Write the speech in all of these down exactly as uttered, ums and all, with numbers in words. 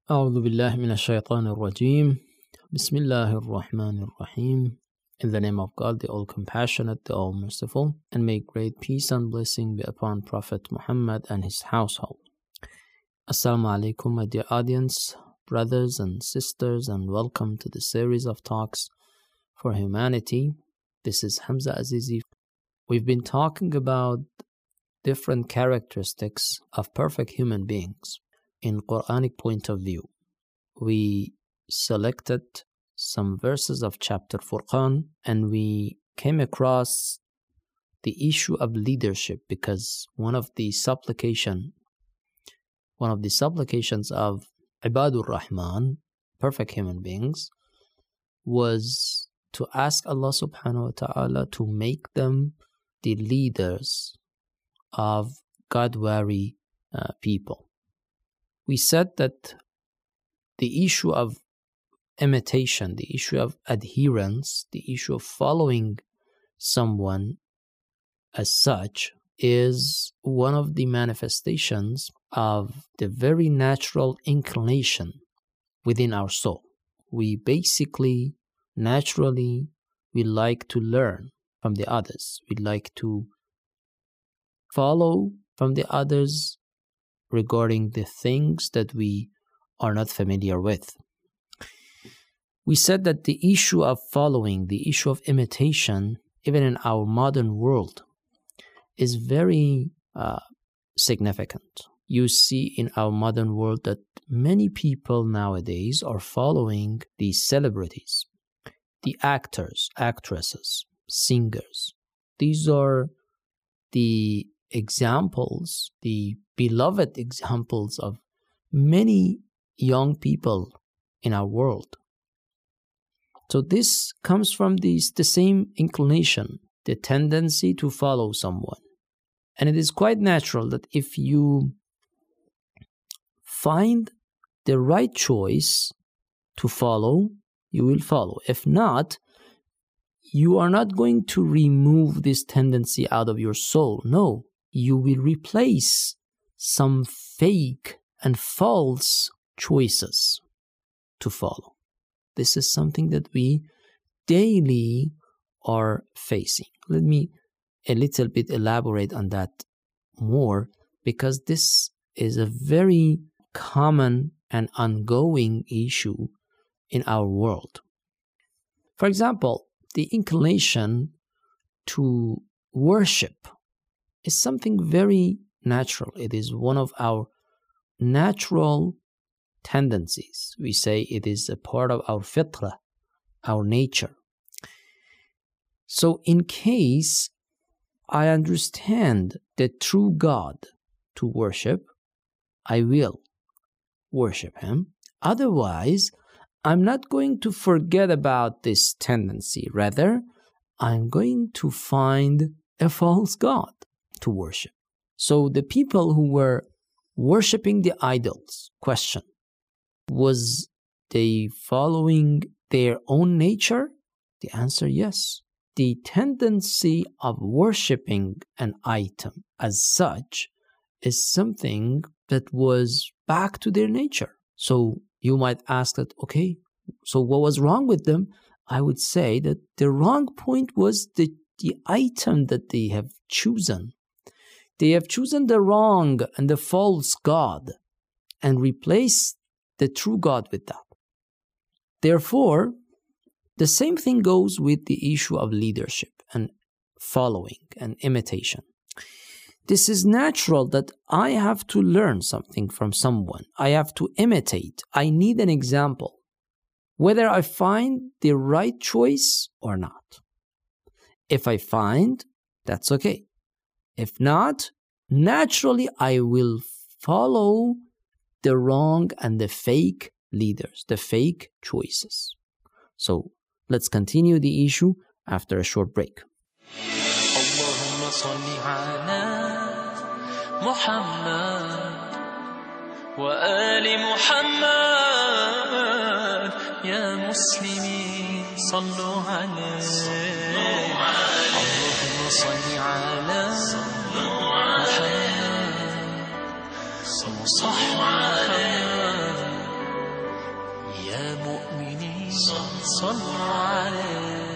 أعوذ بالله من الشيطان الرجيم. بسم الله الرحمن الرحيم. In the name of God, the All-Compassionate, the All-Merciful, and may great peace and blessing be upon Prophet Muhammad and his household. Assalamu alaikum, my dear audience, brothers and sisters, and welcome to the series of talks for humanity. This is Hamza Azizi. We've been talking about different characteristics of perfect human beings in Quranic point of view. We selected some verses of chapter Furqan and we came across the issue of leadership, because one of the supplication one of the supplications of Ibadur Rahman, perfect human beings, was to ask Allah subhanahu wa ta'ala to make them the leaders of God-wary uh, people. We said that the issue of imitation, the issue of adherence, the issue of following someone as such is one of the manifestations of the very natural inclination within our soul. We basically, naturally, we like to learn from the others. We like to follow from the others regarding the things that we are not familiar with. We said that the issue of following, the issue of imitation, even in our modern world, is very uh, significant. You see in our modern world that many people nowadays are following the celebrities, the actors, actresses, singers. These are the examples, the beloved examples of many young people in our world. So this comes from this, the same inclination, the tendency to follow someone. And it is quite natural that if you find the right choice to follow, you will follow. If not, you are not going to remove this tendency out of your soul. No, you will replace some fake and false choices to follow. This is something that we daily are facing. Let me a little bit elaborate on that more, because this is a very common and ongoing issue in our world. For example, the inclination to worship is something very natural. It is one of our natural tendencies. We say it is a part of our fitrah, our nature. So in case I understand the true God to worship, I will worship Him. Otherwise, I'm not going to forget about this tendency. Rather, I'm going to find a false God to worship. So the people who were worshiping the idols, question, was they following their own nature? The answer, yes. The tendency of worshiping an item as such is something that was back to their nature. So you might ask that, okay, so what was wrong with them? I would say that the wrong point was the, the item that they have chosen. They have chosen the wrong and the false God and replaced the true God with that. Therefore, the same thing goes with the issue of leadership and following and imitation. This is natural that I have to learn something from someone. I have to imitate. I need an example, whether I find the right choice or not. If I find, that's okay. If not, naturally I will follow the wrong and the fake leaders, the fake choices. So let's continue the issue after a short break. اللهم صل على محمد وآل محمد يا مسلمين صلوا عليه اللهم صل على محمد وصحبه محمد يا مؤمنين صلوا عليه.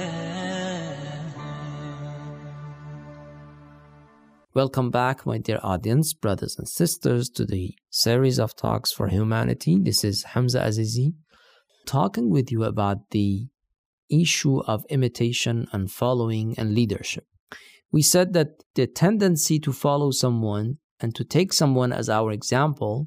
Welcome back, my dear audience, brothers and sisters, to the series of Talks for Humanity. This is Hamza Azizi, talking with you about the issue of imitation and following and leadership. We said that the tendency to follow someone and to take someone as our example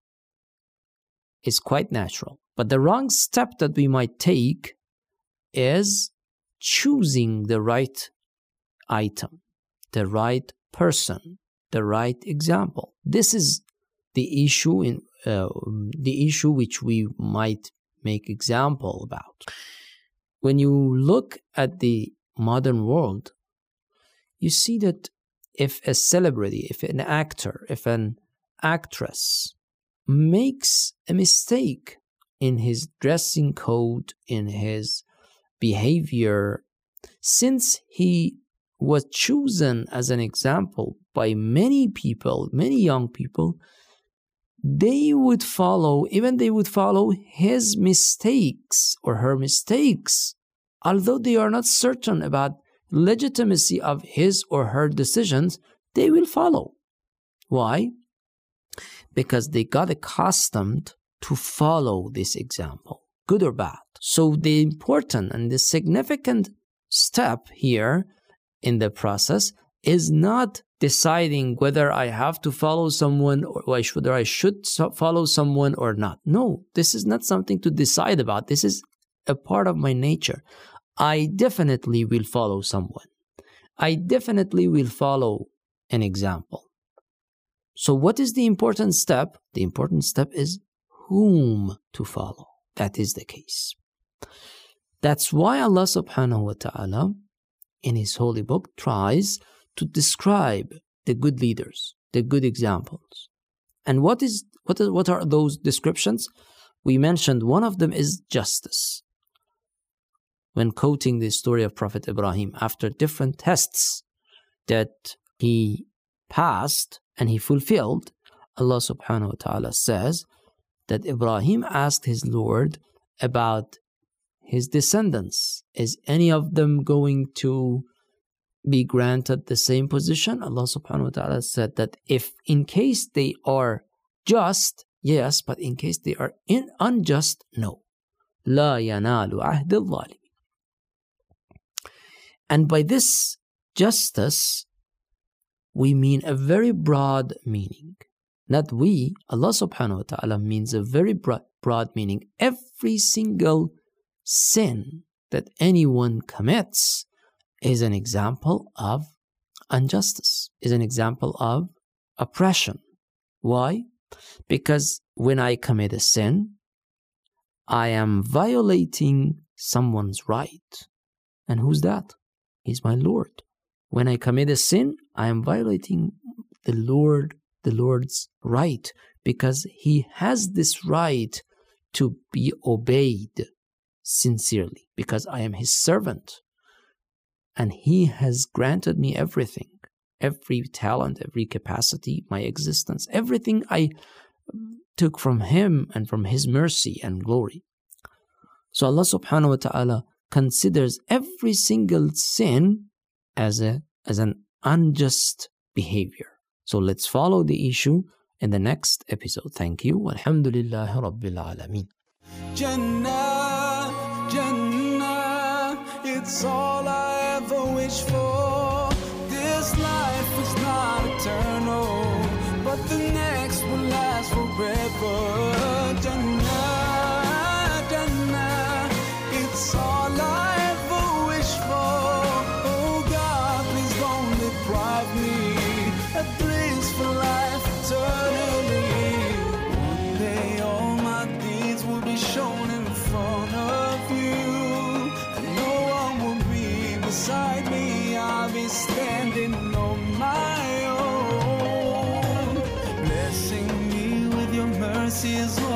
is quite natural. But the wrong step that we might take is choosing the right item, the right person, the right example. This is the issue in uh, the issue which we might make example about. When you look at the modern world, you see that if a celebrity, if an actor, if an actress makes a mistake in his dressing code, in his behavior, since he was chosen as an example by many people, many young people, they would follow, even they would follow his mistakes or her mistakes, although they are not certain about legitimacy of his or her decisions, they will follow. Why? Because they got accustomed to follow this example, good or bad. So the important and the significant step here in the process is not deciding whether I have to follow someone or whether I should follow someone or not. No, this is not something to decide about. This is a part of my nature. I definitely will follow someone. I definitely will follow an example. So what is the important step? The important step is whom to follow. That is the case. That's why Allah subhanahu wa ta'ala in His holy book tries to describe the good leaders, the good examples. And what is what is what are those descriptions? We mentioned one of them is justice. When quoting the story of Prophet Ibrahim, after different tests that he passed and he fulfilled, Allah subhanahu wa ta'ala says that Ibrahim asked his Lord about his descendants. Is any of them going to be granted the same position? Allah subhanahu wa ta'ala said that if in case they are just, yes, but in case they are in unjust, no. لا ينال عهد الظالم. And by this justice, we mean a very broad meaning. Not we, Allah subhanahu wa ta'ala means a very broad, broad meaning. Every single sin that anyone commits is an example of injustice, is an example of oppression. Why? Because when I commit a sin, I am violating someone's right. And who's that? He's my Lord. When I commit a sin, I am violating the Lord, the Lord's right, because He has this right to be obeyed sincerely, because I am His servant. And He has granted me everything, every talent, every capacity, my existence, everything I took from Him and from His mercy and glory. So Allah subhanahu wa ta'ala considers every single sin as a as an unjust behavior. So let's follow the issue in the next episode. Thank you. Walhamdulillahi Rabbil Alameen. Jannah, Jannah, it's all I ever wish for. This life is not eternal, but the next will last forever. Jannah, Jannah, it's all I ever wish for. Oh God, please don't deprive me of blissful life eternally. One day all my deeds will be shown in front of you, and no one will be beside me. I'll be standing on my own. Blessing me with your mercy is all